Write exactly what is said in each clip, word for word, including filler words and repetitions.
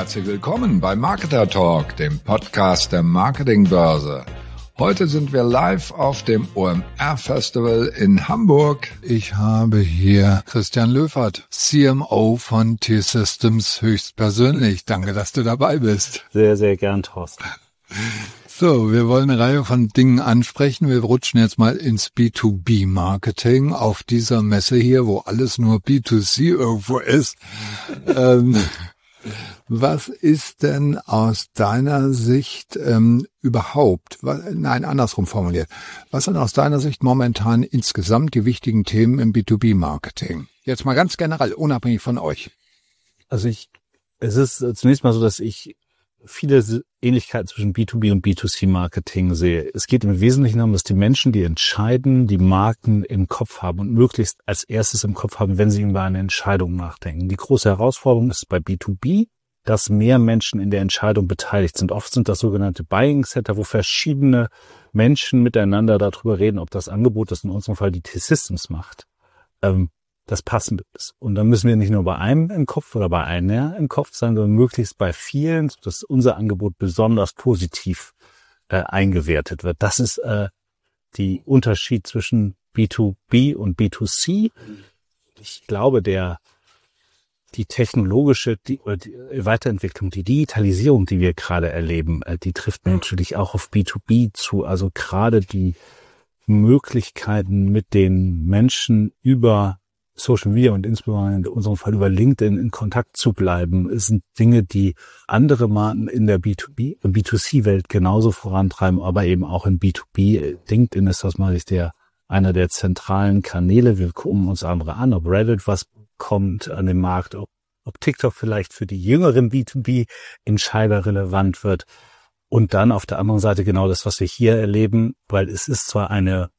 Herzlich willkommen bei Marketer Talk, dem Podcast der Marketingbörse. Heute sind wir live auf dem O M R Festival in Hamburg. Ich habe hier Christian Löffert, C M O von T-Systems, höchstpersönlich. Danke, dass du dabei bist. Sehr, sehr gern, Thorsten. So, wir wollen eine Reihe von Dingen ansprechen. Wir rutschen jetzt mal ins B zwei B Marketing auf dieser Messe hier, wo alles nur B zwei C irgendwo ist. ähm, Was ist denn aus deiner Sicht ähm, überhaupt, was, nein, andersrum formuliert, was sind aus deiner Sicht momentan insgesamt die wichtigen Themen im B zwei B Marketing? Jetzt mal ganz generell, unabhängig von euch. Also ich, es ist zunächst mal so, dass ich viele Ähnlichkeiten zwischen B zwei B und B zwei C Marketing sehe. Es geht im Wesentlichen darum, dass die Menschen, die entscheiden, die Marken im Kopf haben und möglichst als erstes im Kopf haben, wenn sie über eine Entscheidung nachdenken. Die große Herausforderung ist bei B zwei B, dass mehr Menschen in der Entscheidung beteiligt sind. Oft sind das sogenannte Buying Center, wo verschiedene Menschen miteinander darüber reden, ob das Angebot, das in unserem Fall die T-Systems macht, ähm, das passende ist. Und dann müssen wir nicht nur bei einem im Kopf oder bei einer im Kopf sein, sondern möglichst bei vielen, sodass unser Angebot besonders positiv äh, eingewertet wird. Das ist äh, die Unterschied zwischen B zwei B und B zwei C. Ich glaube, der die technologische die, die Weiterentwicklung, die Digitalisierung, die wir gerade erleben, äh, die trifft natürlich auch auf B zwei B zu. Also gerade die Möglichkeiten, mit den Menschen über Social Media und insbesondere in unserem Fall über LinkedIn in Kontakt zu bleiben, sind Dinge, die andere Marken in der B zwei B, B zwei C Welt genauso vorantreiben, aber eben auch in B zwei B. LinkedIn ist aus meiner Sicht der, einer der zentralen Kanäle. Wir gucken uns andere an, ob Reddit was kommt an den Markt, ob, ob TikTok vielleicht für die jüngeren B zwei B Entscheider relevant wird. Und dann auf der anderen Seite genau das, was wir hier erleben, weil es ist zwar eine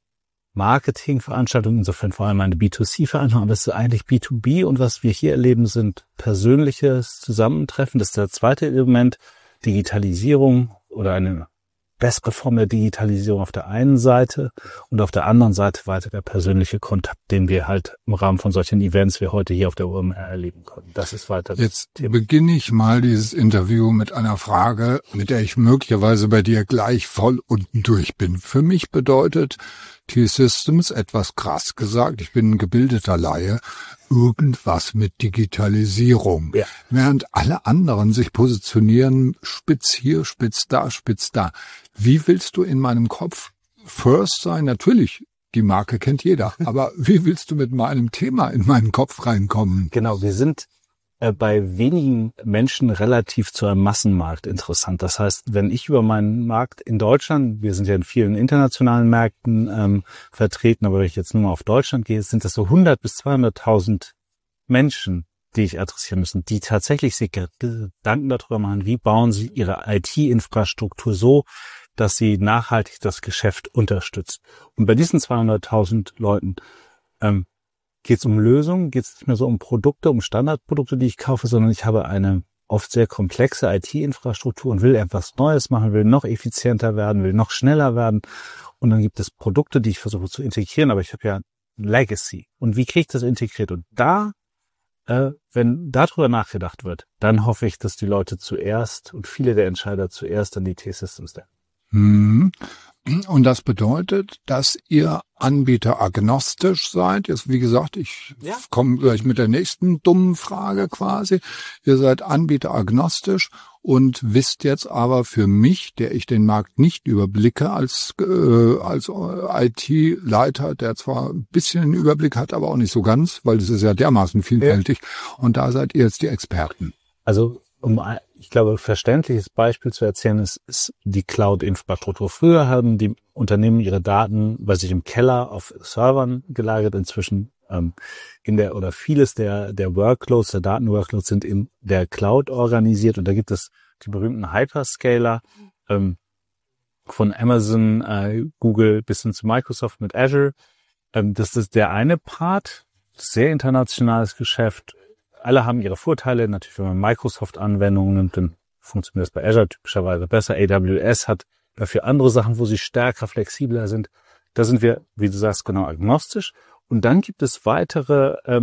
Marketingveranstaltung, insofern vor allem eine B zwei C Veranstaltung, aber es ist eigentlich B zwei B und was wir hier erleben, sind persönliches Zusammentreffen. Das ist das zweite Element, Digitalisierung oder eine bessere Form der Digitalisierung auf der einen Seite und auf der anderen Seite weiter der persönliche Kontakt, den wir halt im Rahmen von solchen Events wie heute hier auf der O M R erleben können. Das ist weiter. Jetzt beginne ich mal dieses Interview mit einer Frage, mit der ich möglicherweise bei dir gleich voll unten durch bin. Für mich bedeutet T-Systems, etwas krass gesagt, ich bin ein gebildeter Laie, irgendwas mit Digitalisierung. Ja. Während alle anderen sich positionieren, spitz hier, spitz da, spitz da. Wie willst du in meinem Kopf first sein? Natürlich, die Marke kennt jeder. Aber wie willst du mit meinem Thema in meinen Kopf reinkommen? Genau, wir sind äh, bei wenigen Menschen relativ zu einem Massenmarkt interessant. Das heißt, wenn ich über meinen Markt in Deutschland, wir sind ja in vielen internationalen Märkten ähm, vertreten, aber wenn ich jetzt nur mal auf Deutschland gehe, sind das so hundert bis zweihunderttausend Menschen, die ich adressieren müssen, die tatsächlich sich Gedanken darüber machen, wie bauen sie ihre I T-Infrastruktur so, dass sie nachhaltig das Geschäft unterstützt. Und bei diesen zweihunderttausend Leuten ähm, geht es um Lösungen, geht es nicht mehr so um Produkte, um Standardprodukte, die ich kaufe, sondern ich habe eine oft sehr komplexe I T-Infrastruktur und will etwas Neues machen, will noch effizienter werden, will noch schneller werden. Und dann gibt es Produkte, die ich versuche zu integrieren, aber ich habe ja Legacy. Und wie kriege ich das integriert? Und da, äh, wenn darüber nachgedacht wird, dann hoffe ich, dass die Leute zuerst und viele der Entscheider zuerst an die T-Systems denken. Hm. Und das bedeutet, dass ihr anbieteragnostisch seid. Jetzt, wie gesagt, ich ja. komme gleich mit der nächsten dummen Frage quasi. Ihr seid anbieteragnostisch und wisst jetzt aber für mich, der ich den Markt nicht überblicke, als äh, als I T-Leiter, der zwar ein bisschen einen Überblick hat, aber auch nicht so ganz, weil es ist ja dermaßen vielfältig. Ja. Und da seid ihr jetzt die Experten. Also um, ich glaube, verständliches Beispiel zu erzählen ist, ist die Cloud-Infrastruktur. Früher haben die Unternehmen ihre Daten bei sich im Keller auf Servern gelagert. Inzwischen ähm, in der oder vieles der der Workloads, der Datenworkloads sind in der Cloud organisiert. Und da gibt es die berühmten Hyperscaler ähm, von Amazon, äh, Google bis hin zu Microsoft mit Azure. Ähm, das ist der eine Part, sehr internationales Geschäft. Alle haben ihre Vorteile. Natürlich, wenn man Microsoft-Anwendungen nimmt, dann funktioniert das bei Azure typischerweise besser. A W S hat dafür andere Sachen, wo sie stärker, flexibler sind. Da sind wir, wie du sagst, genau agnostisch. Und dann gibt es weitere ähm,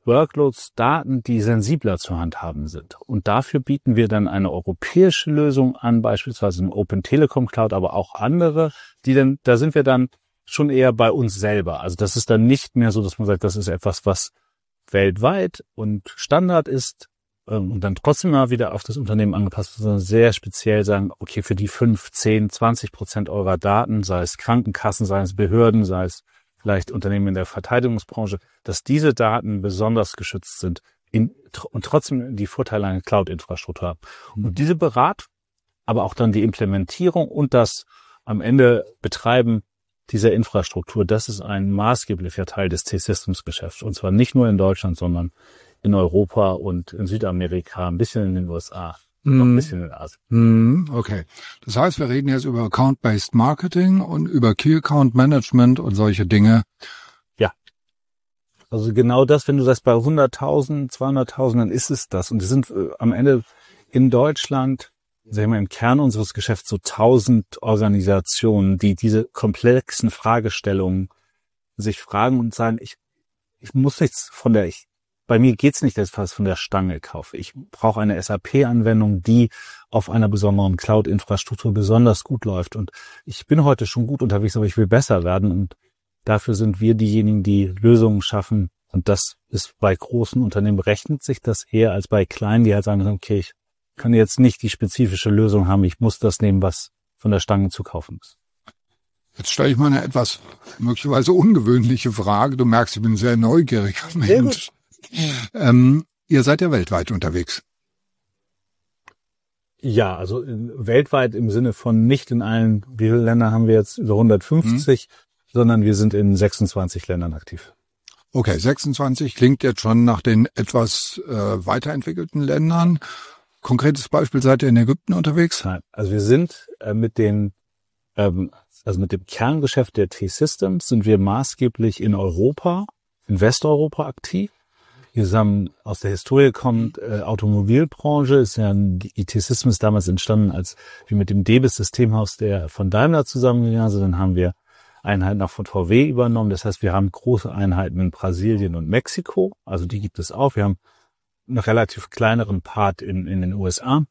Workloads, Daten, die sensibler zu handhaben sind. Und dafür bieten wir dann eine europäische Lösung an, beispielsweise im Open Telekom Cloud, aber auch andere, die dann, da sind wir dann schon eher bei uns selber. Also das ist dann nicht mehr so, dass man sagt, das ist etwas, was weltweit und Standard ist ähm, und dann trotzdem mal wieder auf das Unternehmen angepasst wird, sondern sehr speziell sagen, okay, für die fünf, zehn, zwanzig Prozent eurer Daten, sei es Krankenkassen, sei es Behörden, sei es vielleicht Unternehmen in der Verteidigungsbranche, dass diese Daten besonders geschützt sind in, und trotzdem die Vorteile einer Cloud-Infrastruktur haben. Und diese Beratung, aber auch dann die Implementierung und das am Ende Betreiben dieser Infrastruktur, das ist ein maßgeblicher Teil des T-Systems-Geschäfts. Und zwar nicht nur in Deutschland, sondern in Europa und in Südamerika, ein bisschen in den U S A. Mm. Noch ein bisschen in Asien. Mm, okay. Das heißt, wir reden jetzt über Account-Based Marketing und über Key Account Management und solche Dinge. Ja. Also genau das, wenn du sagst, bei hunderttausend, zweihunderttausend, dann ist es das. Und es sind äh, am Ende in Deutschland, sagen wir im Kern unseres Geschäfts, so tausend Organisationen, die diese komplexen Fragestellungen sich fragen und sagen, ich, ich muss nichts von der, ich, bei mir geht's nicht, dass ich was von der Stange kaufe. Ich brauche eine S A P-Anwendung, die auf einer besonderen Cloud-Infrastruktur besonders gut läuft. Und ich bin heute schon gut unterwegs, aber ich will besser werden. Und dafür sind wir diejenigen, die Lösungen schaffen. Und das ist bei großen Unternehmen, rechnet sich das eher als bei kleinen, die halt sagen, okay, ich kann jetzt nicht die spezifische Lösung haben. Ich muss das nehmen, was von der Stange zu kaufen ist. Jetzt stelle ich mal eine etwas möglicherweise ungewöhnliche Frage. Du merkst, ich bin ein sehr neugieriger Mensch. Ähm, ihr seid ja weltweit unterwegs. Ja, also in, weltweit im Sinne von nicht in allen, wie viele Länder haben wir jetzt, über hundertfünfzig, mhm. sondern wir sind in sechsundzwanzig Ländern aktiv. Okay, sechsundzwanzig klingt jetzt schon nach den etwas äh, weiterentwickelten Ländern. Konkretes Beispiel, seid ihr in Ägypten unterwegs? Nein, also wir sind äh, mit den, ähm, also mit dem Kerngeschäft der T-Systems sind wir maßgeblich in Europa, in Westeuropa aktiv. Wir haben aus der Historie kommt, äh, Automobilbranche, ist ja die T-Systems damals entstanden, als wir mit dem Debis-Systemhaus der von Daimler zusammengegangen sind. Dann haben wir Einheiten auch von V W übernommen. Das heißt, wir haben große Einheiten in Brasilien und Mexiko. Also die gibt es auch. Wir haben einen relativ kleineren Part in, in den U S A.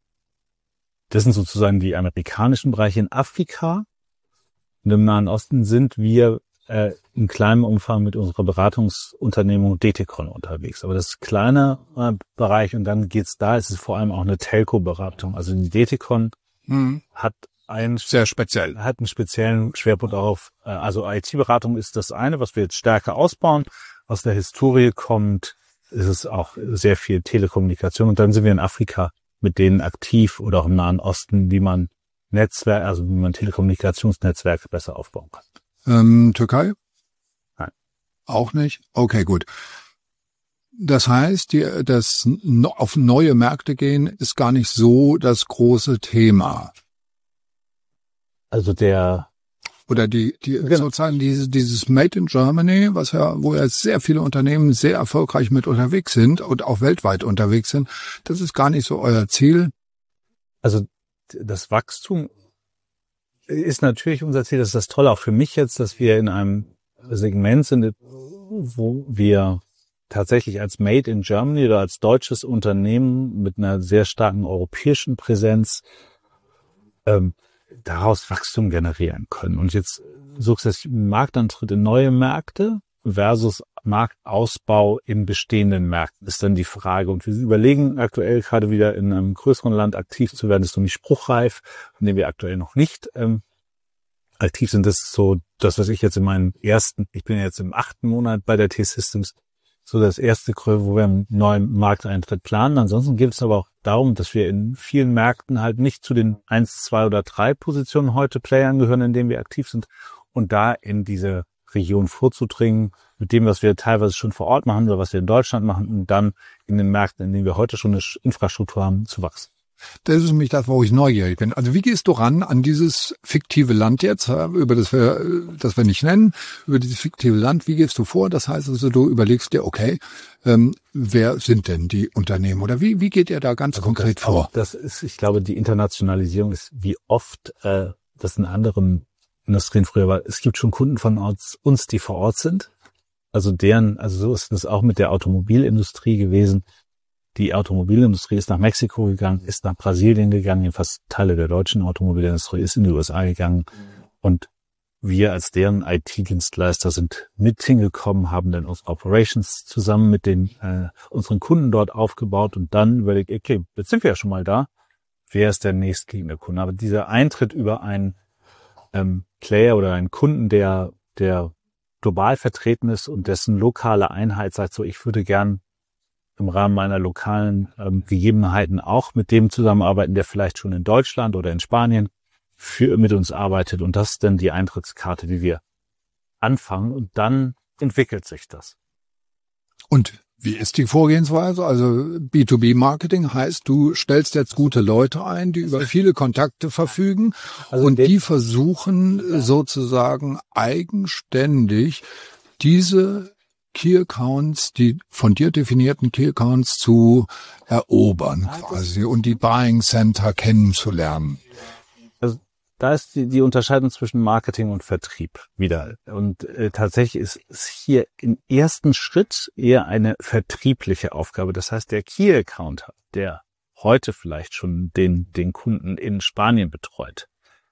Das sind sozusagen die amerikanischen Bereiche. In Afrika und im Nahen Osten sind wir äh, in kleinem Umfang mit unserer Beratungsunternehmung Detikon unterwegs. Aber das ist ein kleiner äh, Bereich und dann geht's da, es ist vor allem auch eine Telco-Beratung. Also die Detikon hm. hat ein sehr speziell, hat einen speziellen Schwerpunkt auf, äh, also I T-Beratung ist das eine, was wir jetzt stärker ausbauen. Aus der Historie kommt, ist es auch sehr viel Telekommunikation und dann sind wir in Afrika mit denen aktiv oder auch im Nahen Osten, wie man Netzwerk, also wie man Telekommunikationsnetzwerke besser aufbauen kann. Ähm, Türkei? Nein. Auch nicht? Okay, gut. Das heißt, die, das auf neue Märkte gehen ist gar nicht so das große Thema. Also der oder die die genau. sozusagen dieses dieses Made in Germany, was ja wo ja sehr viele Unternehmen sehr erfolgreich mit unterwegs sind und auch weltweit unterwegs sind, das ist gar nicht so euer Ziel. Also das Wachstum ist natürlich unser Ziel. Das ist das Tolle auch für mich jetzt, dass wir in einem Segment sind, wo wir tatsächlich als Made in Germany oder als deutsches Unternehmen mit einer sehr starken europäischen Präsenz ähm, daraus Wachstum generieren können. Und jetzt sukzessive Marktantritt in neue Märkte versus Marktausbau in bestehenden Märkten ist dann die Frage. Und wir überlegen aktuell gerade wieder in einem größeren Land aktiv zu werden. Das ist noch nicht spruchreif, in dem wir aktuell noch nicht ähm, aktiv sind. Das ist so das, was ich jetzt in meinem ersten, ich bin jetzt im achten Monat bei der T-Systems, so das erste, wo wir einen neuen Markteintritt planen. Ansonsten geht es aber auch darum, dass wir in vielen Märkten halt nicht zu den eins, zwei oder drei Positionen heute Playern gehören, in denen wir aktiv sind und da in diese Region vorzudringen, mit dem, was wir teilweise schon vor Ort machen oder was wir in Deutschland machen und dann in den Märkten, in denen wir heute schon eine Infrastruktur haben, zu wachsen. Das ist nämlich das, wo ich neugierig bin. Also wie gehst du ran an dieses fiktive Land jetzt, über das wir, das wir nicht nennen, über dieses fiktive Land? Wie gehst du vor? Das heißt also, du überlegst dir, okay, ähm, wer sind denn die Unternehmen oder wie, wie geht ihr da ganz also konkret das, vor? Das ist, ich glaube, die Internationalisierung ist, wie oft äh, das in anderen Industrien früher war. Es gibt schon Kunden von uns, uns, die vor Ort sind. also deren, also so ist es auch mit der Automobilindustrie gewesen. Die Automobilindustrie ist nach Mexiko gegangen, ist nach Brasilien gegangen, jedenfalls Teile der deutschen Automobilindustrie ist in die U S A gegangen. Und wir als deren I T-Dienstleister sind mit hingekommen, haben dann unsere Operations zusammen mit den äh, unseren Kunden dort aufgebaut und dann überlegt, okay, jetzt sind wir ja schon mal da, wer ist der nächstliegende Kunde? Aber dieser Eintritt über einen ähm, Player oder einen Kunden, der der global vertreten ist und dessen lokale Einheit sagt, so ich würde gern im Rahmen meiner lokalen ähm, Gegebenheiten auch mit dem zusammenarbeiten, der vielleicht schon in Deutschland oder in Spanien für mit uns arbeitet. Und das ist dann die Eintrittskarte, wie wir anfangen. Und dann entwickelt sich das. Und wie ist die Vorgehensweise? Also B zwei B Marketing heißt, du stellst jetzt gute Leute ein, die über viele Kontakte verfügen also und die versuchen sozusagen eigenständig diese Key Accounts, die von dir definierten Key Accounts zu erobern quasi und die Buying Center kennenzulernen. Also da ist die, die Unterscheidung zwischen Marketing und Vertrieb wieder. Und äh, tatsächlich ist es hier im ersten Schritt eher eine vertriebliche Aufgabe. Das heißt, der Key Account, der heute vielleicht schon den, den Kunden in Spanien betreut,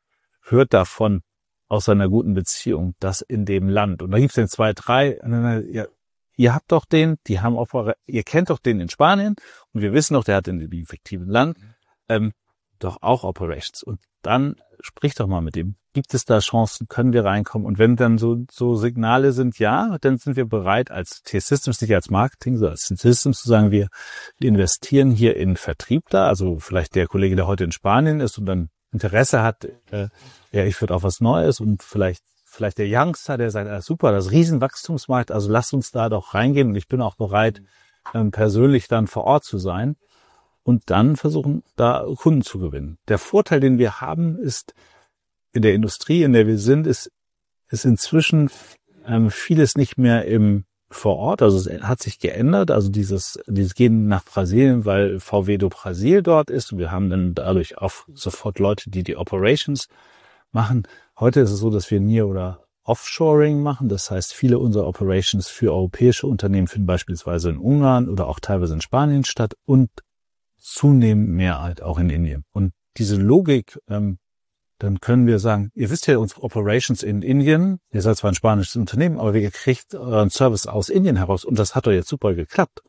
hört davon aus seiner guten Beziehung, dass in dem Land, und da gibt es dann zwei, drei, ja, ihr habt doch den, die haben auch, ihr kennt doch den in Spanien und wir wissen doch, der hat in dem effektiven Land ähm, doch auch Operations. Und dann sprich doch mal mit dem. Gibt es da Chancen? Können wir reinkommen? Und wenn dann so so Signale sind, ja, dann sind wir bereit als T-Systems, nicht als Marketing, sondern als T-Systems zu sagen, wir investieren hier in Vertrieb da. Also vielleicht der Kollege, der heute in Spanien ist und dann Interesse hat, äh, ja, ich würde auch was Neues und vielleicht vielleicht der Youngster, der sagt, ah, super, das Riesenwachstumsmarkt, also lasst uns da doch reingehen und ich bin auch bereit, ähm, persönlich dann vor Ort zu sein und dann versuchen, da Kunden zu gewinnen. Der Vorteil, den wir haben, ist in der Industrie, in der wir sind, ist, ist inzwischen ähm, vieles nicht mehr im vor Ort, also es hat sich geändert, also dieses, dieses Gehen nach Brasilien, weil V W do Brasil dort ist und wir haben dann dadurch auch sofort Leute, die die Operations machen. Heute ist es so, dass wir Near- oder Offshoring machen, das heißt, viele unserer Operations für europäische Unternehmen finden beispielsweise in Ungarn oder auch teilweise in Spanien statt und zunehmend mehr halt auch in Indien. Und diese Logik, ähm, dann können wir sagen, ihr wisst ja, unsere Operations in Indien, ihr seid zwar ein spanisches Unternehmen, aber ihr kriegt euren Service aus Indien heraus und das hat doch jetzt super geklappt.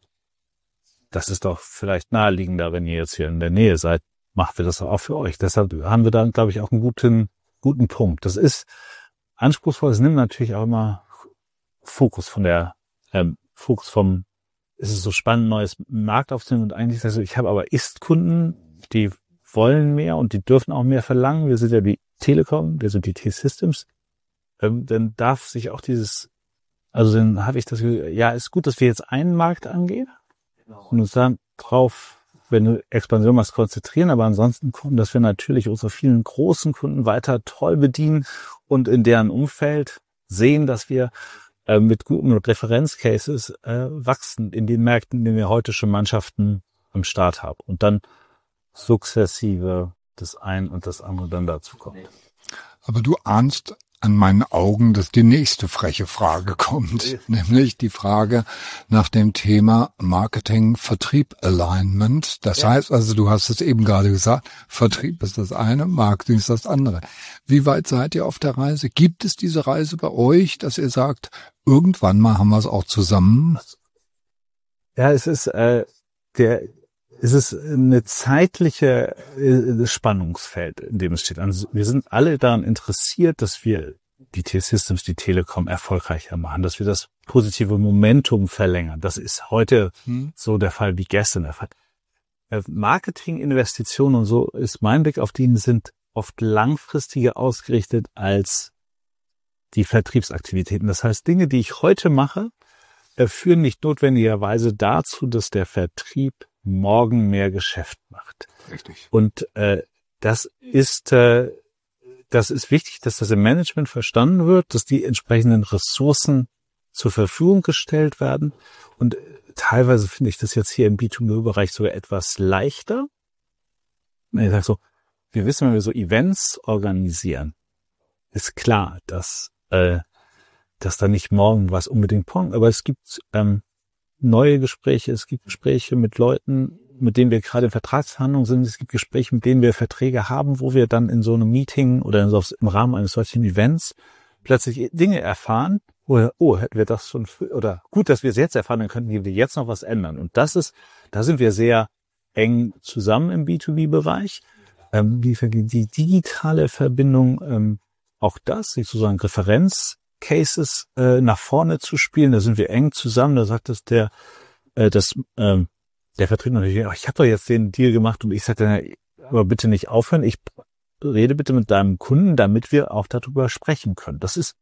Das ist doch vielleicht naheliegender, wenn ihr jetzt hier in der Nähe seid, machen wir das doch auch für euch. Deshalb haben wir da, glaube ich, auch einen guten, guten Punkt. Das ist anspruchsvoll, es nimmt natürlich auch immer Fokus von der, ähm, Fokus vom, es ist so spannend, neues Markt aufzunehmen und eigentlich, also ich habe aber Ist-Kunden, die wollen mehr und die dürfen auch mehr verlangen. Wir sind ja die Telekom, wir sind die T-Systems. Ähm, dann darf sich auch dieses, also dann habe ich das Gefühl, ja, ist gut, dass wir jetzt einen Markt angehen und uns dann drauf, wenn du Expansion machst, konzentrieren, aber ansonsten gucken, dass wir natürlich unsere vielen großen Kunden weiter toll bedienen und in deren Umfeld sehen, dass wir äh, mit guten Referenzcases äh, wachsen in den Märkten, in denen wir heute schon Mannschaften am Start haben. Und dann sukzessive das eine und das andere dann dazu kommt. Aber du ahnst an meinen Augen, dass die nächste freche Frage kommt, nämlich die Frage nach dem Thema Marketing-Vertrieb-Alignment. Das ja. heißt also, du hast es eben gerade gesagt, Vertrieb ist das eine, Marketing ist das andere. Wie weit seid ihr auf der Reise? Gibt es diese Reise bei euch, dass ihr sagt, irgendwann mal haben wir es auch zusammen? Ja, es ist äh, der Es ist eine zeitliche äh, Spannungsfeld, in dem es steht. Also wir sind alle daran interessiert, dass wir die T-Systems, die Telekom erfolgreicher machen, dass wir das positive Momentum verlängern. Das ist heute hm. so der Fall wie gestern der Fall. Äh, Marketinginvestitionen und so ist mein Blick auf die sind oft langfristiger ausgerichtet als die Vertriebsaktivitäten. Das heißt, Dinge, die ich heute mache, äh, führen nicht notwendigerweise dazu, dass der Vertrieb morgen mehr Geschäft macht. Richtig. Und äh, das ist äh, das ist wichtig, dass das im Management verstanden wird, dass die entsprechenden Ressourcen zur Verfügung gestellt werden. Und äh, teilweise finde ich das jetzt hier im B zwei B-Bereich sogar etwas leichter. Ich sage so, wir wissen, wenn wir so Events organisieren, ist klar, dass äh, dass da nicht morgen was unbedingt pong, aber es gibt ähm, neue Gespräche, es gibt Gespräche mit Leuten, mit denen wir gerade in Vertragsverhandlungen sind, es gibt Gespräche, mit denen wir Verträge haben, wo wir dann in so einem Meeting oder in so, im Rahmen eines solchen Events plötzlich Dinge erfahren, wo wir, oh, hätten wir das schon, oder gut, dass wir es jetzt erfahren, dann könnten wir jetzt noch was ändern. Und das ist, da sind wir sehr eng zusammen im B zwei B-Bereich. Ähm, die, die digitale Verbindung, ähm, auch das, sozusagen Referenzcases äh, nach vorne zu spielen, da sind wir eng zusammen. Da sagt es der, äh, das, ähm, der Vertrieb natürlich, oh, ich habe doch jetzt den Deal gemacht und ich sagte, aber bitte nicht aufhören. Ich rede bitte mit deinem Kunden, damit wir auch darüber sprechen können. Das ist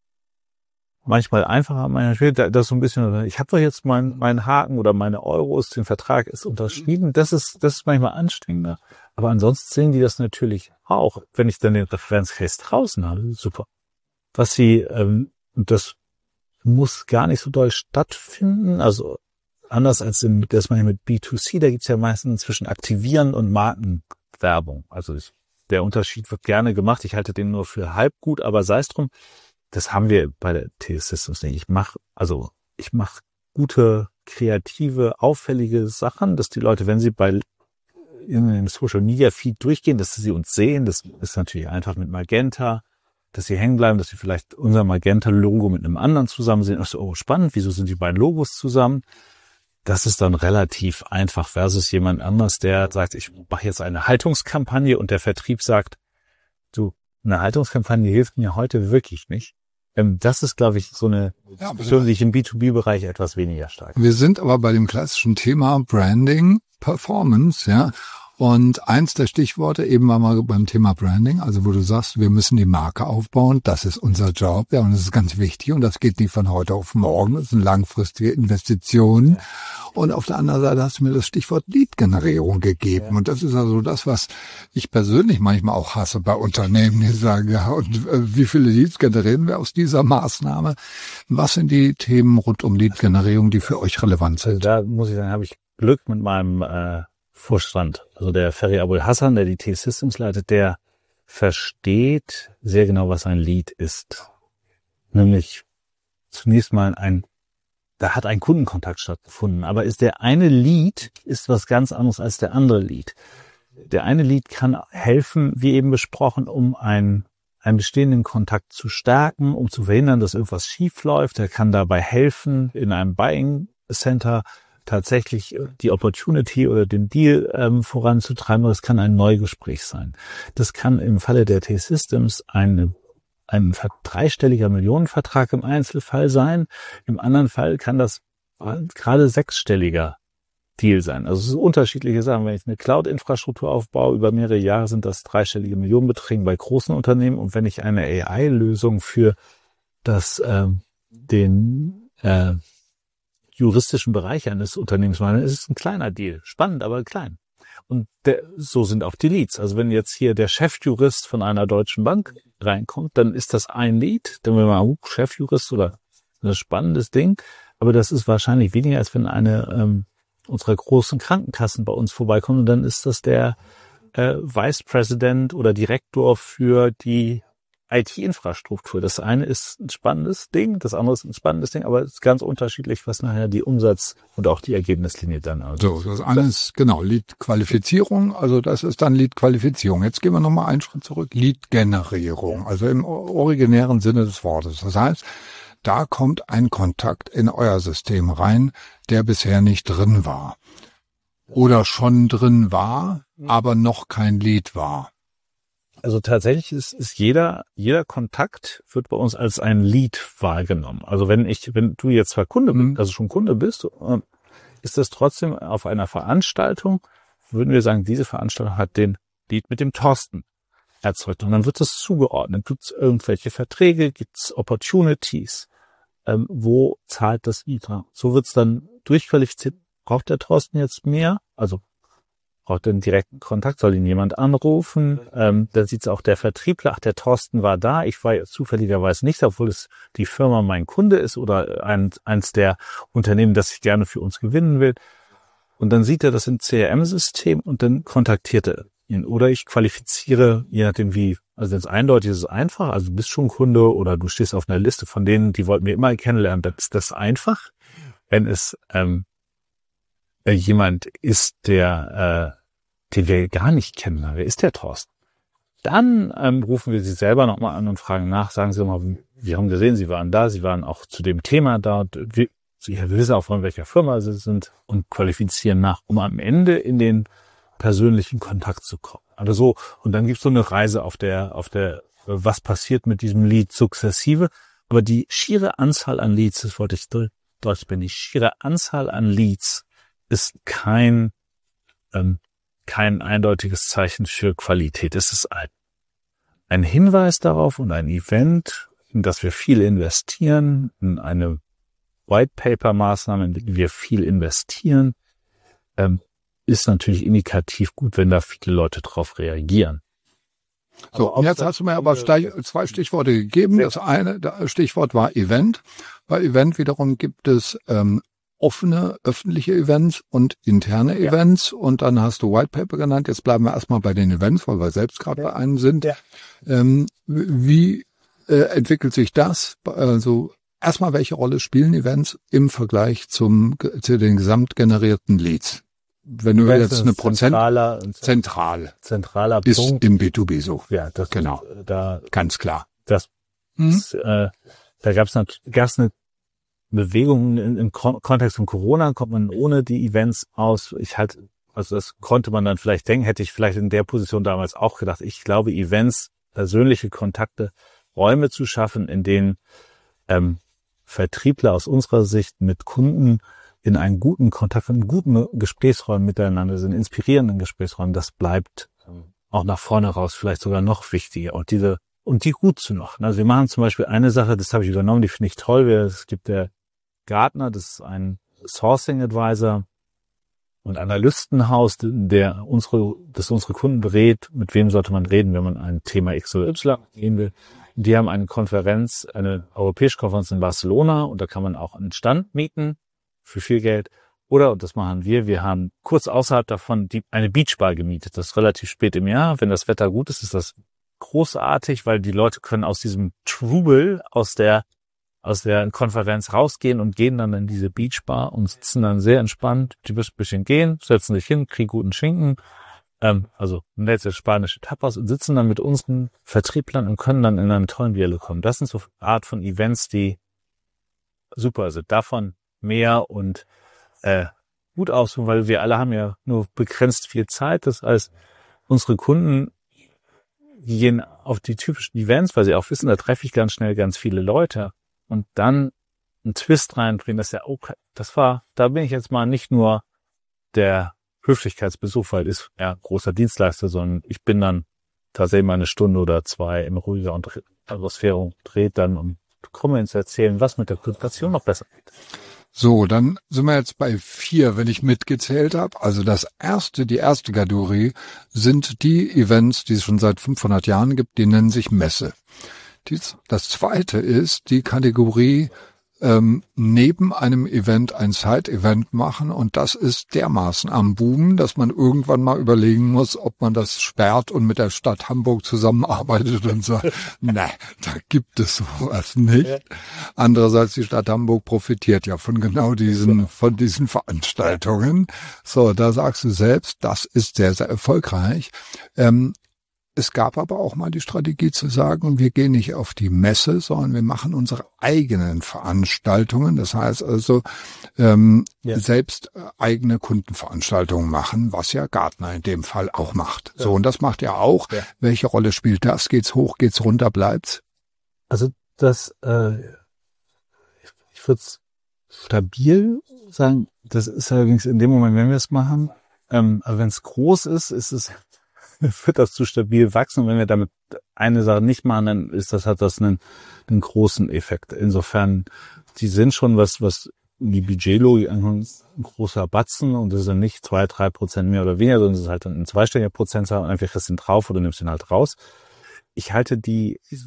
manchmal einfacher, manchmal das so ein bisschen, ich habe doch jetzt meinen meinen Haken oder meine Euros, den Vertrag ist unterschrieben. Das ist das ist manchmal anstrengender. Aber ansonsten sehen die das natürlich auch. Wenn ich dann den Referenzcase draußen habe, super. Was sie, ähm, das muss gar nicht so doll stattfinden. Also anders als im, das meine ich mit B zwei C, da gibt's ja meistens zwischen Aktivieren und Markenwerbung. Also ich, der Unterschied wird gerne gemacht. Ich halte den nur für halb gut, aber sei es drum. Das haben wir bei der T Systems nicht. Ich mache, also ich mache gute, kreative, auffällige Sachen, dass die Leute, wenn sie bei in einem Social Media Feed durchgehen, dass sie uns sehen. Das ist natürlich einfach mit Magenta, dass sie hängen bleiben, dass sie vielleicht unser Magenta-Logo mit einem anderen zusammen sehen. Ach so, oh, spannend, wieso sind die beiden Logos zusammen? Das ist dann relativ einfach versus jemand anders, der sagt, ich mache jetzt eine Haltungskampagne und der Vertrieb sagt, du, eine Haltungskampagne hilft mir heute wirklich nicht. Ähm, das ist, glaube ich, so eine ja, Diskussion, die ich im B zwei B-Bereich etwas weniger stark. Wir sind aber bei dem klassischen Thema Branding, Performance, ja. Und eins der Stichworte eben war mal beim Thema Branding, also wo du sagst, wir müssen die Marke aufbauen, das ist unser Job, ja, und das ist ganz wichtig und das geht nicht von heute auf morgen, das sind langfristige Investitionen. Ja. Und auf der anderen Seite hast du mir das Stichwort Lead-Generierung gegeben ja. Und das ist also das, was ich persönlich manchmal auch hasse bei Unternehmen, die sagen, ja, und äh, wie viele Leads generieren wir aus dieser Maßnahme? Was sind die Themen rund um Lead-Generierung, die für euch relevant sind? Also da muss ich sagen, habe ich Glück mit meinem äh, Vorstand, also der Ferry Abul Hassan, der die T Systems leitet, der versteht sehr genau, was ein Lead ist. Nämlich zunächst mal ein, da hat ein Kundenkontakt stattgefunden, aber ist der eine Lead ist was ganz anderes als der andere Lead. Der eine Lead kann helfen, wie eben besprochen, um einen, einen bestehenden Kontakt zu stärken, um zu verhindern, dass irgendwas schief läuft. Er kann dabei helfen, in einem Buying Center tatsächlich die Opportunity oder den Deal ähm, voranzutreiben, aber es kann ein Neugespräch sein. Das kann im Falle der T Systems eine, ein dreistelliger Millionenvertrag im Einzelfall sein. Im anderen Fall kann das gerade sechsstelliger Deal sein. Also es sind unterschiedliche Sachen. Wenn ich eine Cloud-Infrastruktur aufbaue, über mehrere Jahre sind das dreistellige Millionenbeträge bei großen Unternehmen. Und wenn ich eine A I-Lösung für das ähm, den äh, juristischen Bereich eines Unternehmens machen, ist es ein kleiner Deal. Spannend, aber klein. Und der, so sind auch die Leads. Also wenn jetzt hier der Chefjurist von einer deutschen Bank reinkommt, dann ist das ein Lead. Dann will man, uh, Chefjurist oder ein spannendes Ding. Aber das ist wahrscheinlich weniger, als wenn eine ähm, unserer großen Krankenkassen bei uns vorbeikommt. Und dann ist das der äh, Vice President oder Direktor für die I T-Infrastruktur. Das eine ist ein spannendes Ding, das andere ist ein spannendes Ding, aber es ist ganz unterschiedlich, was nachher die Umsatz- und auch die Ergebnislinie dann aussieht. So, das eine ist, genau, Lead-Qualifizierung, also das ist dann Lead-Qualifizierung. Jetzt gehen wir nochmal einen Schritt zurück, Lead-Generierung, also im originären Sinne des Wortes. Das heißt, da kommt ein Kontakt in euer System rein, der bisher nicht drin war. Oder schon drin war, aber noch kein Lead war. Also tatsächlich ist, ist jeder, jeder Kontakt wird bei uns als ein Lead wahrgenommen. Also wenn ich, wenn du jetzt zwar Kunde bist, also schon Kunde bist, ist das trotzdem auf einer Veranstaltung, würden wir sagen, diese Veranstaltung hat den Lead mit dem Thorsten erzeugt. Und dann wird das zugeordnet. Gibt es irgendwelche Verträge? Gibt es Opportunities? Ähm, wo zahlt das Lead? So wird es dann durchqualifiziert. Braucht der Thorsten jetzt mehr? Also braucht den direkten Kontakt, soll ihn jemand anrufen. Ähm, dann sieht es auch der Vertriebler, ach, der Thorsten war da, ich war jetzt zufälligerweise nicht, obwohl es die Firma mein Kunde ist oder ein, eins der Unternehmen, das ich gerne für uns gewinnen will. Und dann sieht er das im C R M-System und dann kontaktiert er ihn. Oder ich qualifiziere, je nachdem wie Also wenn es eindeutig ist, ist es einfach. Also du bist schon Kunde oder du stehst auf einer Liste von denen, die wollten wir immer kennenlernen, dann ist das einfach. Wenn es ähm, jemand ist, der äh, den wir gar nicht kennen, wer ist der Thorsten? Dann ähm, rufen wir sie selber nochmal an und fragen nach, sagen sie mal, wir haben gesehen, sie waren da, sie waren auch zu dem Thema da, wir, sie wissen auch von welcher Firma sie sind und qualifizieren nach, um am Ende in den persönlichen Kontakt zu kommen. Also so, und dann gibt's so eine Reise auf der, auf der, was passiert mit diesem Lead sukzessive, aber die schiere Anzahl an Leads, das wollte ich deutlich bin, die schiere Anzahl an Leads ist kein, ähm, kein eindeutiges Zeichen für Qualität. Es ist ein, ein Hinweis darauf und ein Event, in das wir viel investieren, in eine White-Paper-Maßnahme, in die wir viel investieren, ähm, ist natürlich indikativ gut, wenn da viele Leute drauf reagieren. So, und jetzt hast du mir aber zwei Stichworte gegeben. Das eine das Stichwort war Event. Bei Event wiederum gibt es ähm, offene, öffentliche Events und interne ja. Events. Und dann hast du White Paper genannt. Jetzt bleiben wir erstmal bei den Events, weil wir selbst gerade ja. bei einem sind. Ja. Ähm, wie äh, entwickelt sich das? Also erstmal, welche Rolle spielen Events im Vergleich zum zu den gesamtgenerierten Leads? Wenn du Events jetzt eine Prozent zentraler, zentral zentraler ist Punkt im B zwei B so. Ja, das genau. Da ganz klar. Das, mhm. das äh, da gab's eine gab's eine Bewegung in, im Kon- Kontext von Corona, kommt man ohne die Events aus. Ich halt, also das konnte man dann vielleicht denken, hätte ich vielleicht in der Position damals auch gedacht. Ich glaube, Events, persönliche Kontakte, Räume zu schaffen, in denen ähm, Vertriebler aus unserer Sicht mit Kunden in einen guten Kontakt, in guten Gesprächsräumen miteinander sind, inspirierenden Gesprächsräumen, das bleibt auch nach vorne raus vielleicht sogar noch wichtiger. Und diese und die gut zu machen. Also wir machen zum Beispiel eine Sache, das habe ich übernommen, die finde ich toll. Es gibt der Gartner, das ist ein Sourcing Advisor und Analystenhaus, der unsere, das unsere Kunden berät, mit wem sollte man reden, wenn man ein Thema X oder Y gehen will. Die haben eine Konferenz, eine europäische Konferenz in Barcelona und da kann man auch einen Stand mieten für viel Geld. Oder, und das machen wir, wir haben kurz außerhalb davon die, eine Beachbar gemietet. Das ist relativ spät im Jahr. Wenn das Wetter gut ist, ist das großartig, weil die Leute können aus diesem Trubel, aus der aus der Konferenz rausgehen und gehen dann in diese Beachbar und sitzen dann sehr entspannt, die ein bisschen gehen, setzen sich hin, kriegen guten Schinken, ähm, also nette spanische Tapas und sitzen dann mit unseren Vertrieblern und können dann in einen tollen Dialog kommen. Das sind so Art von Events, die super sind. Davon mehr und äh, gut aussuchen, weil wir alle haben ja nur begrenzt viel Zeit. Das heißt, unsere Kunden gehen auf die typischen Events, weil sie auch wissen, da treffe ich ganz schnell ganz viele Leute. Und dann einen Twist reinbringen, dass ja, okay, das war, da bin ich jetzt mal nicht nur der Höflichkeitsbesuch, weil ist ja großer Dienstleister, sondern ich bin dann tatsächlich mal eine Stunde oder zwei im ruhiger und Atmosphäre, dreht dann und komme ins Erzählen, was mit der Präsentation noch besser geht. So, dann sind wir jetzt bei vier, wenn ich mitgezählt habe. Also das erste, die erste Kategorie sind die Events, die es schon seit fünfhundert Jahren gibt, die nennen sich Messe. Das zweite ist die Kategorie ähm, neben einem Event ein Side-Event machen und das ist dermaßen am Boom, dass man irgendwann mal überlegen muss, ob man das sperrt und mit der Stadt Hamburg zusammenarbeitet und sagt, ne, da gibt es sowas nicht. Andererseits die Stadt Hamburg profitiert ja von genau diesen von diesen Veranstaltungen. So, da sagst du selbst, das ist sehr, sehr erfolgreich. Ähm, Es gab aber auch mal die Strategie zu sagen, wir gehen nicht auf die Messe, sondern wir machen unsere eigenen Veranstaltungen. Das heißt also ähm, ja. selbst äh, eigene Kundenveranstaltungen machen, was ja Gartner in dem Fall auch macht. Ja. So, und das macht ja auch. Ja. Welche Rolle spielt das? Geht's hoch, geht's runter, bleibt's? Also das, äh, ich würde es stabil sagen, das ist allerdings in dem Moment, wenn wir es machen, ähm, aber wenn es groß ist, ist es wird das zu stabil wachsen. Und wenn wir damit eine Sache nicht machen, dann ist das, hat das einen, einen großen Effekt. Insofern, die sind schon was, was die Budgetlogik ein großer Batzen und das ist dann nicht zwei, drei Prozent mehr oder weniger, sondern es ist halt dann ein zweistelliger Prozentzahl und einfach kriegst du ihn drauf oder nimmst ihn halt raus. Ich halte die,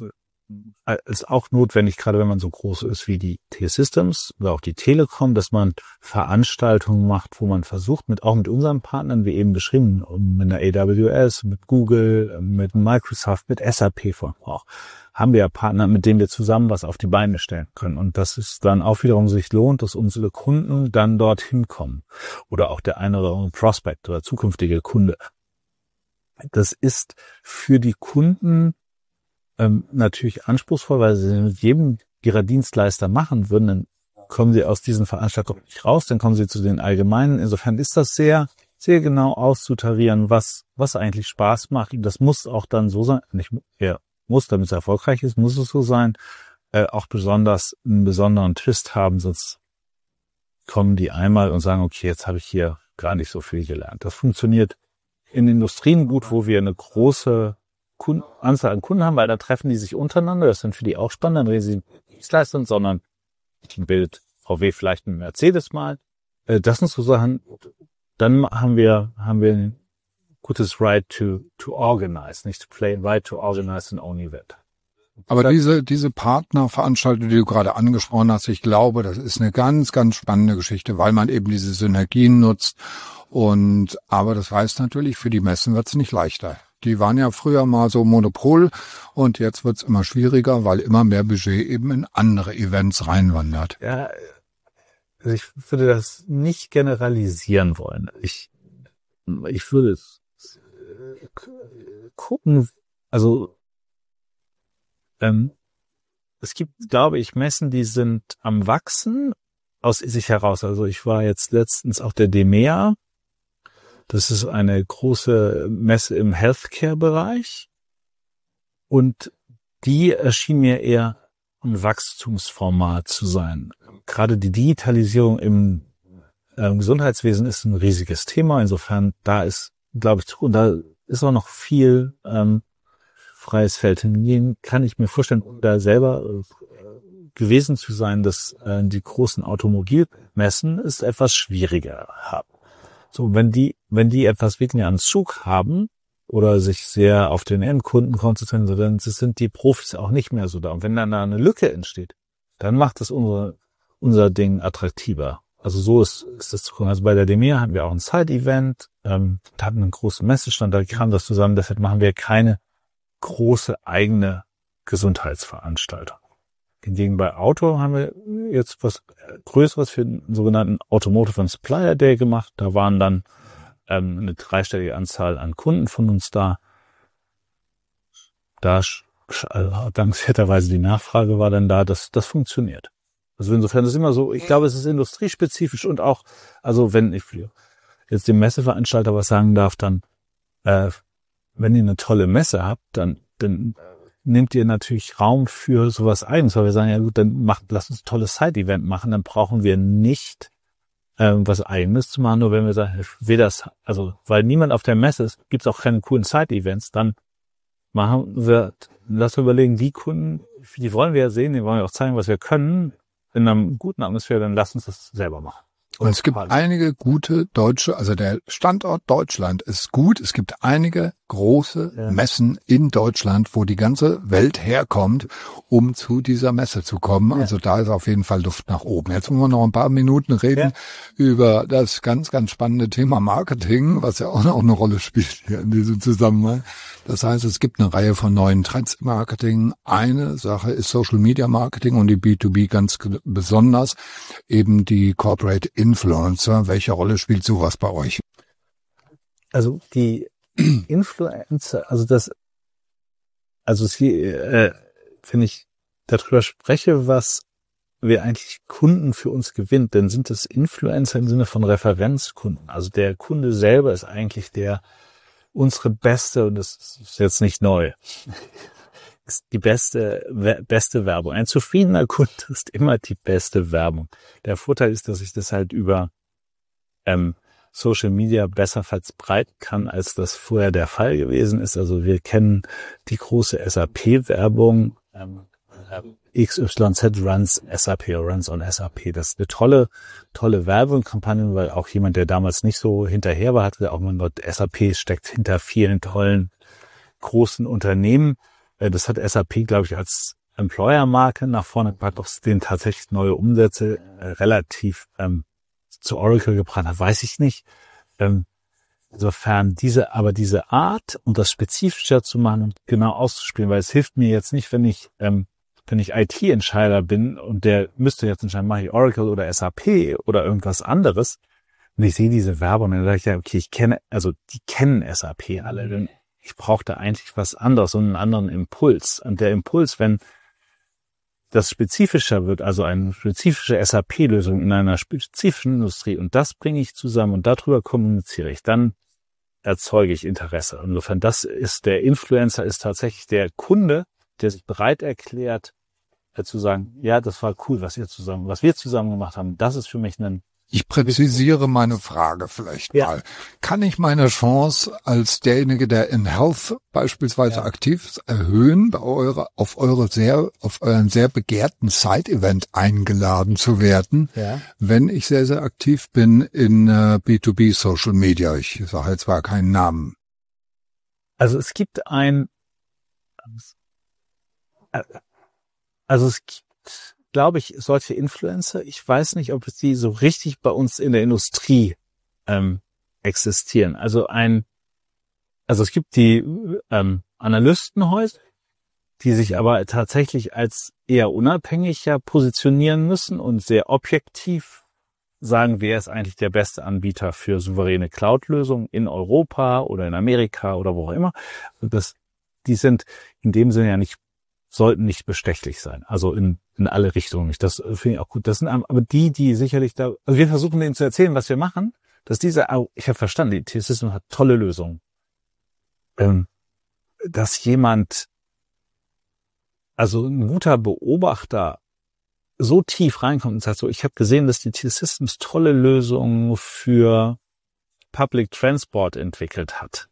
ist auch notwendig, gerade wenn man so groß ist wie die T-Systems oder auch die Telekom, dass man Veranstaltungen macht, wo man versucht, mit auch mit unseren Partnern, wie eben beschrieben, mit der A W S, mit Google, mit Microsoft, mit S A P vor auch, haben wir ja Partner, mit denen wir zusammen was auf die Beine stellen können. Und das ist dann auch wiederum sich lohnt, dass unsere Kunden dann dorthin kommen. Oder auch der eine oder andere Prospect oder zukünftige Kunde. Das ist für die Kunden ähm, natürlich anspruchsvoll, weil sie mit jedem ihrer Dienstleister machen würden, dann kommen sie aus diesen Veranstaltungen nicht raus, dann kommen sie zu den allgemeinen. Insofern ist das sehr, sehr genau auszutarieren, was was eigentlich Spaß macht. Und das muss auch dann so sein, nicht ja, muss, damit es erfolgreich ist, muss es so sein, äh, auch besonders einen besonderen Twist haben, sonst kommen die einmal und sagen, okay, jetzt habe ich hier gar nicht so viel gelernt. Das funktioniert in Industrien gut, wo wir eine große Kunden, Anzahl an Kunden haben, weil da treffen die sich untereinander. Das sind für die auch spannend, dann reden sie nicht Dienstleistern, sondern bildet V W vielleicht ein Mercedes mal. Das sind so Sachen. Dann haben wir haben wir ein gutes Right to to organize, nicht to play, right to organize an own event. Aber diese diese Partnerveranstaltung, die du gerade angesprochen hast, ich glaube, das ist eine ganz, ganz spannende Geschichte, weil man eben diese Synergien nutzt. Und aber das heißt natürlich, für die Messen wird es nicht leichter. Die waren ja früher mal so Monopol und jetzt wird's immer schwieriger, weil immer mehr Budget eben in andere Events reinwandert. Ja, also ich würde das nicht generalisieren wollen. Ich ich würde es gucken, also ähm, es gibt, glaube ich, Messen, die sind am Wachsen aus sich heraus. Also ich war jetzt letztens auf der DEMEA. Das ist eine große Messe im Healthcare-Bereich und die erschien mir eher ein Wachstumsformat zu sein. Gerade die Digitalisierung im äh, Gesundheitswesen ist ein riesiges Thema. Insofern, da ist, glaube ich, und da ist auch noch viel ähm, freies Feld. Hingegen kann ich mir vorstellen, um da selber äh, gewesen zu sein, dass äh, die großen Automobilmessen es etwas schwieriger haben. So, wenn die, wenn die etwas weniger an Zug haben oder sich sehr auf den Endkunden konzentrieren, so, dann sind die Profis auch nicht mehr so da. Und wenn dann da eine Lücke entsteht, dann macht das unsere, unser Ding attraktiver. Also so ist, ist das zu gucken. Also bei der DEMEA hatten wir auch ein Side-Event, ähm, da hatten einen großen Messestand, da kam das zusammen. Deshalb machen wir keine große eigene Gesundheitsveranstaltung. Hingegen bei Auto haben wir jetzt was Größeres für den sogenannten Automotive and Supplier Day gemacht. Da waren dann ähm, eine dreistellige Anzahl an Kunden von uns da. Da also, dankenswerterweise die Nachfrage war dann da, dass das funktioniert. Also insofern ist es immer so, ich glaube, es ist industriespezifisch und auch, also wenn ich jetzt dem Messeveranstalter was sagen darf, dann, äh, wenn ihr eine tolle Messe habt, dann, dann nehmt ihr natürlich Raum für sowas Eigenes, weil wir sagen, ja gut, dann macht, lasst uns ein tolles Side-Event machen, dann brauchen wir nicht ähm, was Eigenes zu machen, nur wenn wir sagen, wir das, also weil niemand auf der Messe ist, gibt es auch keine coolen Side-Events, dann machen wir, lass uns überlegen, die Kunden, die wollen wir ja sehen, die wollen wir auch zeigen, was wir können, in einer guten Atmosphäre, dann lass uns das selber machen. Und es gibt einige gute deutsche, also der Standort Deutschland ist gut. Es gibt einige große ja. Messen in Deutschland, wo die ganze Welt herkommt, um zu dieser Messe zu kommen. Ja. Also da ist auf jeden Fall Luft nach oben. Jetzt wollen wir noch ein paar Minuten reden ja. über das ganz, ganz spannende Thema Marketing, was ja auch noch eine Rolle spielt hier in diesem Zusammenhang. Das heißt, es gibt eine Reihe von neuen Trends im Marketing. Eine Sache ist Social Media Marketing und die B zwei B ganz besonders, eben die Corporate Influencer. Welche Rolle spielt sowas bei euch? Also die Influencer, also das, also sie, äh, wenn ich darüber spreche, was wir eigentlich Kunden für uns gewinnt, dann sind es Influencer im Sinne von Referenzkunden. Also der Kunde selber ist eigentlich der unsere beste, und das ist jetzt nicht neu, ist die beste, beste Werbung. Ein zufriedener Kunde ist immer die beste Werbung. Der Vorteil ist, dass ich das halt über ähm, Social Media besser verbreiten kann, als das vorher der Fall gewesen ist. Also wir kennen die große S A P-Werbung. Ähm, X Y Z runs S A P, runs on S A P. Das ist eine tolle, tolle Werbekampagne, weil auch jemand, der damals nicht so hinterher war, hatte auch mal dort, S A P steckt hinter vielen tollen, großen Unternehmen. Das hat S A P, glaube ich, als Employer-Marke nach vorne gebracht, ob es denen tatsächlich neue Umsätze äh, relativ ähm, zu Oracle gebracht hat, weiß ich nicht. Ähm, insofern diese, aber diese Art, um das spezifischer zu machen und genau auszuspielen, weil es hilft mir jetzt nicht, wenn ich ähm, wenn ich I T-Entscheider bin und der müsste jetzt entscheiden, mache ich Oracle oder S A P oder irgendwas anderes. Und ich sehe diese Werbung und dann sage ich ja, okay, ich kenne, also die kennen S A P alle, denn ich brauche da eigentlich was anderes und einen anderen Impuls. Und der Impuls, wenn das spezifischer wird, also eine spezifische S A P-Lösung in einer spezifischen Industrie und das bringe ich zusammen und darüber kommuniziere ich, dann erzeuge ich Interesse. Insofern, das ist der Influencer, ist tatsächlich der Kunde, der sich bereit erklärt, zu sagen, ja, das war cool, was ihr zusammen, was wir zusammen gemacht haben. Das ist für mich ein... Ich präzisiere meine Frage vielleicht ja. mal. Kann ich meine Chance als derjenige, der in Health beispielsweise ja. aktiv ist, erhöhen, bei eurer, auf eure sehr, auf euren sehr begehrten Side-Event eingeladen zu werden, ja. wenn ich sehr, sehr aktiv bin in uh, B zwei B Social Media? Ich sage jetzt zwar keinen Namen. Also es gibt ein, also es gibt, glaube ich, solche Influencer, ich weiß nicht, ob die so richtig bei uns in der Industrie ähm, existieren. Also ein, also es gibt die ähm, Analystenhäuser, die sich aber tatsächlich als eher unabhängiger positionieren müssen und sehr objektiv sagen, wer ist eigentlich der beste Anbieter für souveräne Cloud-Lösungen in Europa oder in Amerika oder wo auch immer. Und das, die sind in dem Sinne ja nicht, sollten nicht bestechlich sein. Also in in alle Richtungen. Das finde ich auch gut. Das sind aber die, die sicherlich da, also wir versuchen denen zu erzählen, was wir machen, dass diese, ich habe verstanden, die T-Systems hat tolle Lösungen. Ähm, dass jemand, also ein guter Beobachter so tief reinkommt und sagt so, ich habe gesehen, dass die T-Systems tolle Lösungen für Public Transport entwickelt hat.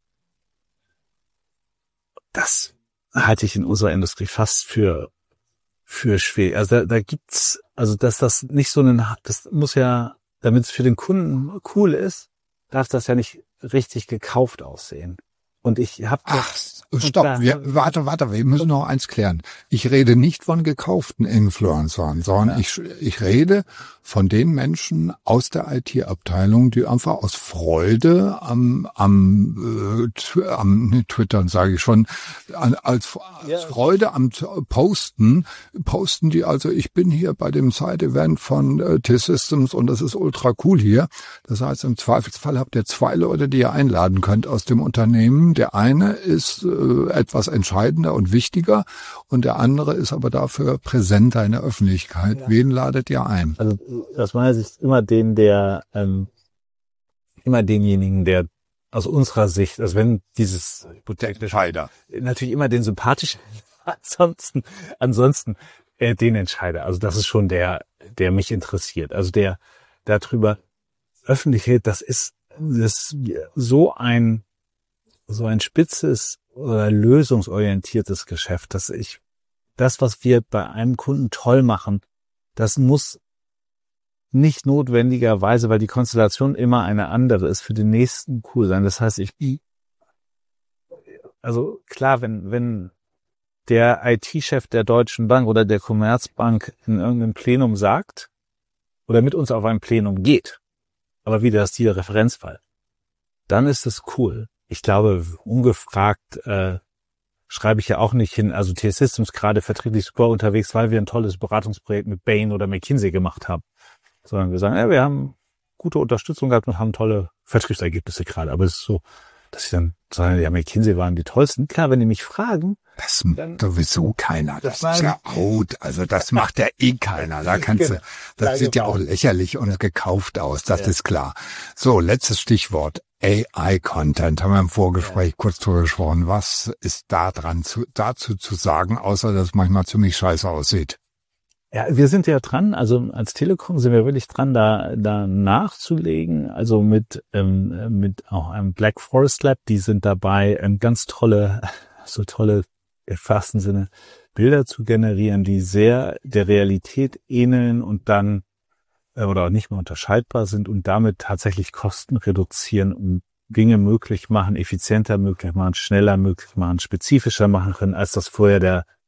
Das halte ich in unserer Industrie fast für für schwer. Also da, da gibt's, also dass das nicht so ein, das muss ja, damit es für den Kunden cool ist, darf das ja nicht richtig gekauft aussehen. Und ich habe Ach, stopp, wir, warte, warte, wir müssen noch eins klären. Ich rede nicht von gekauften Influencern, sondern ja. ich, ich rede von den Menschen aus der I T-Abteilung, die einfach aus Freude am, am, äh, am nee, Twittern, sage ich schon, an, als, als ja. Freude am Posten, posten die also, ich bin hier bei dem Side-Event von äh, T-Systems und das ist ultra cool hier. Das heißt, im Zweifelsfall habt ihr zwei Leute, die ihr einladen könnt aus dem Unternehmen. Der eine ist äh, etwas entscheidender und wichtiger und der andere ist aber dafür präsenter in der Öffentlichkeit. Ja. Wen ladet ihr ein? Also aus meiner Sicht immer den, der ähm, immer denjenigen, der aus unserer Sicht, also wenn dieses Entscheider, natürlich immer den sympathischen, ansonsten, ansonsten äh, den Entscheider. Also das ist schon der, der mich interessiert. Also der darüber öffentlich hält, das ist, das ist so ein so ein spitzes oder lösungsorientiertes Geschäft, dass ich das, was wir bei einem Kunden toll machen, das muss nicht notwendigerweise, weil die Konstellation immer eine andere ist, für den nächsten cool sein. Das heißt, ich, also klar, wenn, wenn der I T-Chef der Deutschen Bank oder der Commerzbank in irgendeinem Plenum sagt oder mit uns auf ein Plenum geht, aber wieder ist dieser Referenzfall, dann ist es cool. Ich glaube, ungefragt äh, schreibe ich ja auch nicht hin, also T-Systems gerade vertrieblich super unterwegs, weil wir ein tolles Beratungsprojekt mit Bain oder McKinsey gemacht haben. Sondern wir sagen, ja, wir haben gute Unterstützung gehabt und haben tolle Vertriebsergebnisse gerade. Aber es ist so, dass ich dann sage, ja, McKinsey waren die tollsten. Klar, wenn die mich fragen. Das macht sowieso keiner. Das, das ist ja out. Also das macht ja eh keiner. Da kannst genau. du, das Leider sieht ja auch lächerlich und ja. gekauft aus. Das ja. ist klar. So, letztes Stichwort. A I-Content, haben wir im Vorgespräch ja. kurz drüber gesprochen. Was ist da dran zu, dazu zu sagen, außer dass es manchmal ziemlich scheiße aussieht? Ja, wir sind ja dran, also als Telekom sind wir wirklich dran, da da nachzulegen, also mit ähm, mit auch einem Black Forest Lab, die sind dabei, ähm, ganz tolle, so tolle, im wahrsten Sinne, Bilder zu generieren, die sehr der Realität ähneln und dann äh, oder auch nicht mehr unterscheidbar sind und damit tatsächlich Kosten reduzieren und Dinge möglich machen, effizienter möglich machen, schneller möglich machen, spezifischer machen können, als das vorher der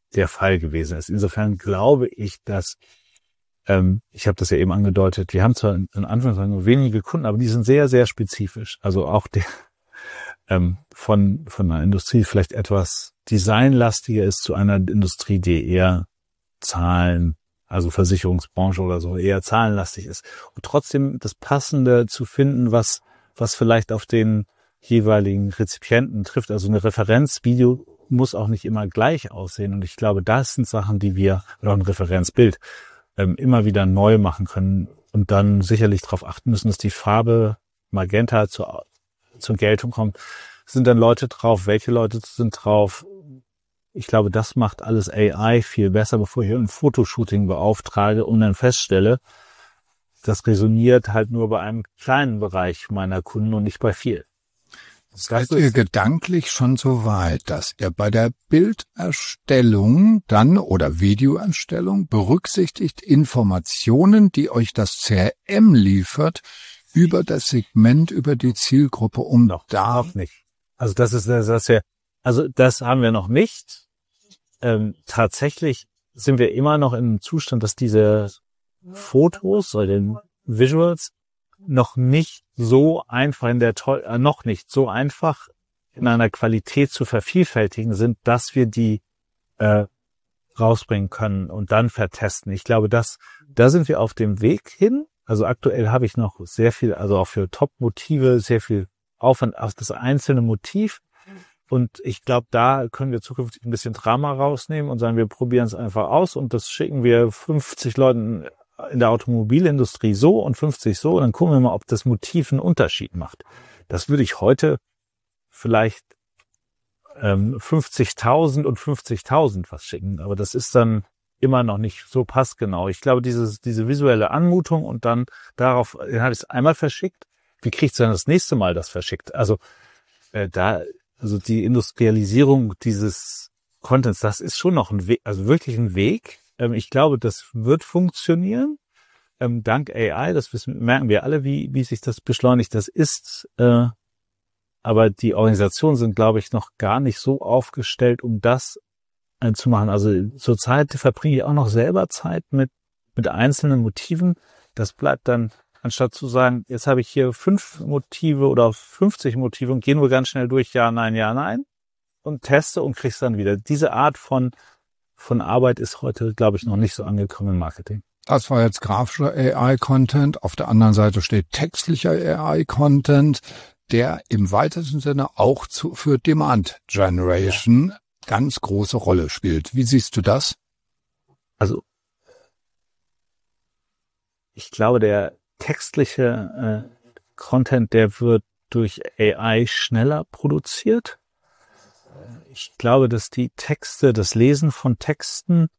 der Fall gewesen ist. Insofern glaube ich, dass, ähm, ich habe das ja eben angedeutet, wir haben zwar in, in Anführungszeichen nur wenige Kunden, aber die sind sehr, sehr spezifisch. Also auch der ähm, von von einer Industrie vielleicht etwas designlastiger ist zu einer Industrie, die eher Zahlen, also Versicherungsbranche oder so, eher zahlenlastig ist. Und trotzdem das Passende zu finden, was was vielleicht auf den jeweiligen Rezipienten trifft. Also eine Referenzvideo muss auch nicht immer gleich aussehen. Und ich glaube, das sind Sachen, die wir, oder auch ein Referenzbild, ähm, immer wieder neu machen können und dann sicherlich darauf achten müssen, dass die Farbe Magenta zur, zur Geltung kommt. Sind dann Leute drauf? Welche Leute sind drauf? Ich glaube, das macht alles A I viel besser, bevor ich ein Fotoshooting beauftrage und dann feststelle, das resoniert halt nur bei einem kleinen Bereich meiner Kunden und nicht bei viel. Seid ihr gedanklich schon so weit, dass ihr bei der Bilderstellung dann oder Videoerstellung berücksichtigt Informationen, die euch das C R M liefert, über das Segment, über die Zielgruppe, um noch da noch nicht. Also das ist das, was wir, also das haben wir noch nicht. Ähm, tatsächlich sind wir immer noch im Zustand, dass diese Fotos oder den Visuals noch nicht so einfach in der toll, äh, noch nicht so einfach in einer Qualität zu vervielfältigen sind, dass wir die äh, rausbringen können und dann vertesten. Ich glaube, dass da sind wir auf dem Weg hin. Also aktuell habe ich noch sehr viel, also auch für Top-Motive sehr viel Aufwand auf das einzelne Motiv. Und ich glaube, da können wir zukünftig ein bisschen Drama rausnehmen und sagen, wir probieren es einfach aus und das schicken wir fünfzig Leuten in der Automobilindustrie so und fünfzig so und dann gucken wir mal, ob das Motiv einen Unterschied macht. Das würde ich heute vielleicht ähm, fünfzigtausend und fünfzigtausend was schicken, aber das ist dann immer noch nicht so passgenau. Ich glaube, dieses, diese visuelle Anmutung und dann darauf, dann habe ich es einmal verschickt. Wie kriegt es dann das nächste Mal das verschickt? Also äh, da, also die Industrialisierung dieses Contents, das ist schon noch ein Weg, also wirklich ein Weg. Ähm, ich glaube, das wird funktionieren. Ähm, dank A I, das wissen, merken wir alle, wie, wie sich das beschleunigt. Das ist, äh, aber die Organisationen sind, glaube ich, noch gar nicht so aufgestellt, um das äh, zu machen. Also zurzeit verbringe ich auch noch selber Zeit mit, mit einzelnen Motiven. Das bleibt dann, anstatt zu sagen, jetzt habe ich hier fünf Motive oder fünfzig Motive und gehe nur ganz schnell durch, ja, nein, ja, nein, und teste und krieg's dann wieder. Diese Art von, von Arbeit ist heute, glaube ich, noch nicht so angekommen im Marketing. Das war jetzt grafischer A I-Content. Auf der anderen Seite steht textlicher A I-Content, der im weitesten Sinne auch zu, für Demand Generation ja. ganz große Rolle spielt. Wie siehst du das? Also, ich glaube, der textliche äh, Content, der wird durch A I schneller produziert. Ich glaube, dass die Texte, das Lesen von Texten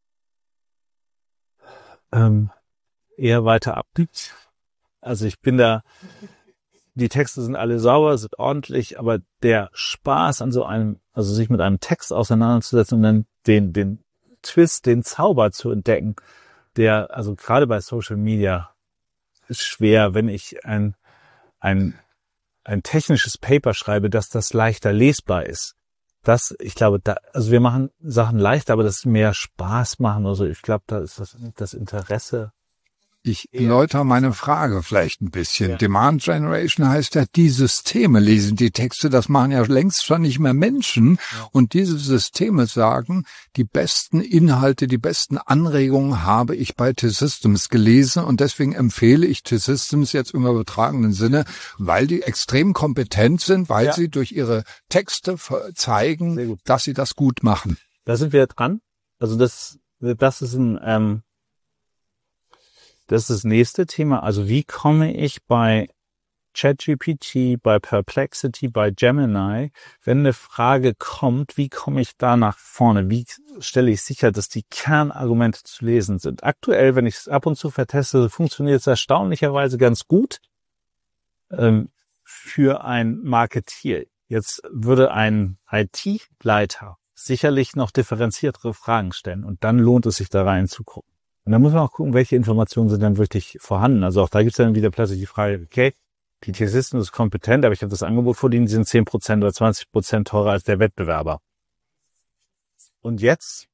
ähm, eher weiter abliegt. Also ich bin da, die Texte sind alle sauber, sind ordentlich, aber der Spaß an so einem, also sich mit einem Text auseinanderzusetzen und dann den, den Twist, den Zauber zu entdecken, der, also gerade bei Social Media ist schwer, wenn ich ein, ein, ein technisches Paper schreibe, dass das leichter lesbar ist. Das, ich glaube, da, also wir machen Sachen leichter, aber das mehr Spaß machen oder so. Ich glaube, da ist das, das Interesse. Ich erläutere meine Frage vielleicht ein bisschen. Ja. Demand Generation heißt ja, die Systeme lesen die Texte, das machen ja längst schon nicht mehr Menschen. Ja. Und diese Systeme sagen, die besten Inhalte, die besten Anregungen habe ich bei T-Systems gelesen und deswegen empfehle ich T-Systems jetzt im übertragenen Sinne, weil die extrem kompetent sind, weil ja. sie durch ihre Texte zeigen, dass sie das gut machen. Da sind wir dran. Also das, das ist ein, ähm, Das ist das nächste Thema. Also wie komme ich bei ChatGPT, bei Perplexity, bei Gemini, wenn eine Frage kommt, wie komme ich da nach vorne? Wie stelle ich sicher, dass die Kernargumente zu lesen sind? Aktuell, wenn ich es ab und zu verteste, funktioniert es erstaunlicherweise ganz gut ähm, für ein Marketier. Jetzt würde ein I T-Leiter sicherlich noch differenziertere Fragen stellen und dann lohnt es sich da reinzugucken. Und dann muss man auch gucken, welche Informationen sind dann wirklich vorhanden. Also auch da gibt es dann wieder plötzlich die Frage, okay, die T-Systems ist kompetent, aber ich habe das Angebot vor denen, die sind zehn Prozent oder zwanzig Prozent teurer als der Wettbewerber. Und jetzt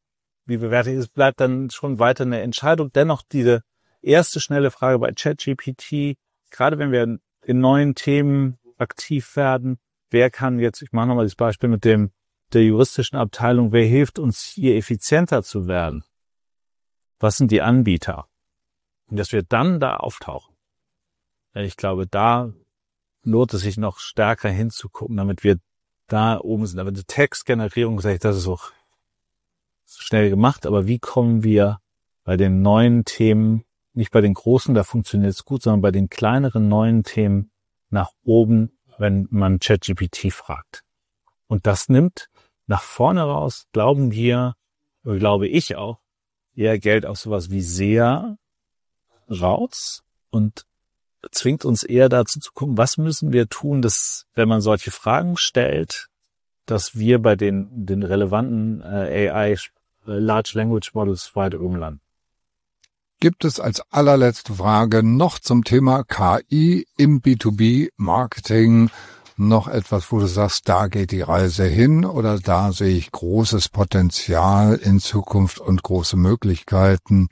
wie bewerte ich es, bleibt dann schon weiter eine Entscheidung. Dennoch diese erste schnelle Frage bei ChatGPT, gerade wenn wir in neuen Themen aktiv werden, wer kann jetzt, ich mache nochmal das Beispiel mit dem der juristischen Abteilung, wer hilft uns hier effizienter zu werden? Was sind die Anbieter? Und dass wir dann da auftauchen. Ich glaube, da lohnt es sich noch stärker hinzugucken, damit wir da oben sind. Aber die Textgenerierung, sage ich, das ist auch schnell gemacht, aber wie kommen wir bei den neuen Themen, nicht bei den großen, da funktioniert es gut, sondern bei den kleineren neuen Themen nach oben, wenn man ChatGPT fragt. Und das nimmt nach vorne raus, glauben wir, oder glaube ich auch, eher Geld aus sowas wie S E A raus und zwingt uns eher dazu zu gucken, was müssen wir tun, dass, wenn man solche Fragen stellt, dass wir bei den, den relevanten äh, A I, äh, Large Language Models weiter umlanden. Gibt es als allerletzte Frage noch zum Thema K I im B zwei B Marketing noch etwas, wo du sagst, da geht die Reise hin oder da sehe ich großes Potenzial in Zukunft und große Möglichkeiten?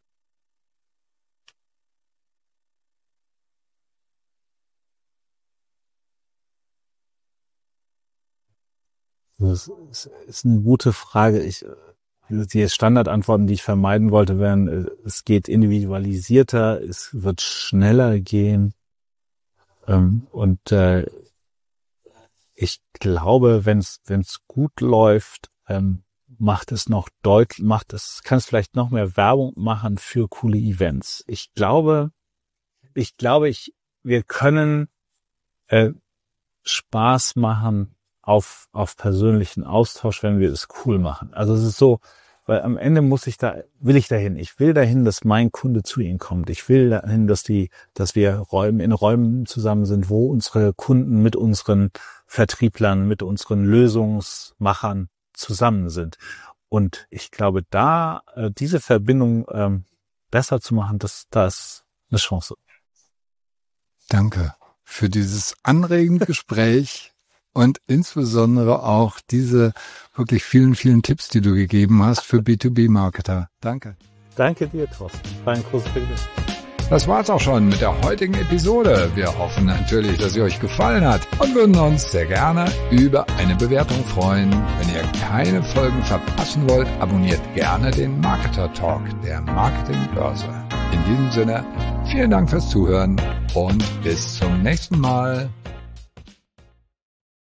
Das ist eine gute Frage. Ich, die Standardantworten, die ich vermeiden wollte, wären, es geht individualisierter, es wird schneller gehen. Und äh, ich glaube, wenn es wenn es gut läuft, ähm, macht es noch deutlich, macht es, kann es vielleicht noch mehr Werbung machen für coole Events. Ich glaube, ich glaube, ich wir können äh, Spaß machen auf auf persönlichen Austausch, wenn wir es cool machen. Also es ist so, weil am Ende muss ich da, will ich dahin. Ich will dahin, dass mein Kunde zu Ihnen kommt. Ich will dahin, dass die, dass wir Räume, in Räumen zusammen sind, wo unsere Kunden mit unseren Vertrieblern, mit unseren Lösungsmachern zusammen sind. Und ich glaube, da, äh, diese Verbindung ähm, besser zu machen, das, das ist eine Chance. Danke für dieses anregende Gespräch. Und insbesondere auch diese wirklich vielen, vielen Tipps, die du gegeben hast für B zwei B-Marketer. Danke. Danke dir, Thorsten. War ein großes Vergnügen. Das war's auch schon mit der heutigen Episode. Wir hoffen natürlich, dass sie euch gefallen hat und würden uns sehr gerne über eine Bewertung freuen. Wenn ihr keine Folgen verpassen wollt, abonniert gerne den Marketer Talk der Marketingbörse. In diesem Sinne, vielen Dank fürs Zuhören und bis zum nächsten Mal.